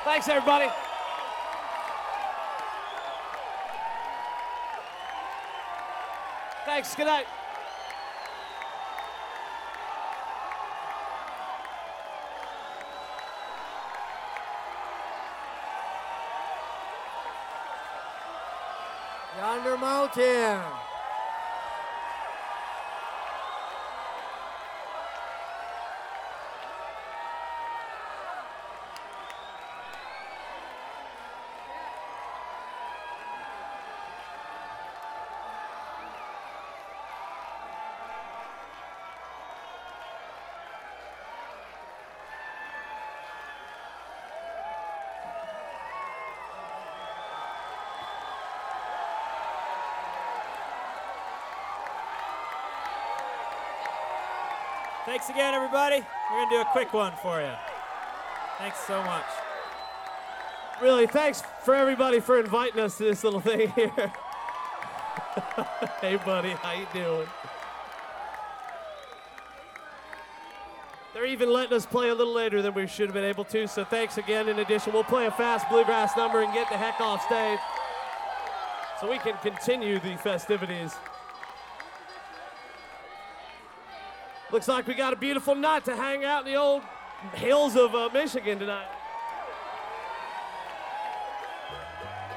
Thanks, everybody. Thanks. Good night. Yonder Mountain. Thanks again, everybody. We're going to do a quick one for you. Thanks so much. Really, thanks for everybody for inviting us to this little thing here. Hey, buddy, how you doing? They're even letting us play a little later than we should have been able to, so thanks again. In addition, we'll play a fast bluegrass number and get the heck off stage so we can continue the festivities. Looks like we got a beautiful night to hang out in the old hills of Michigan tonight.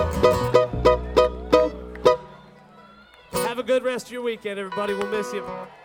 Have a good rest of your weekend, everybody. We'll miss you.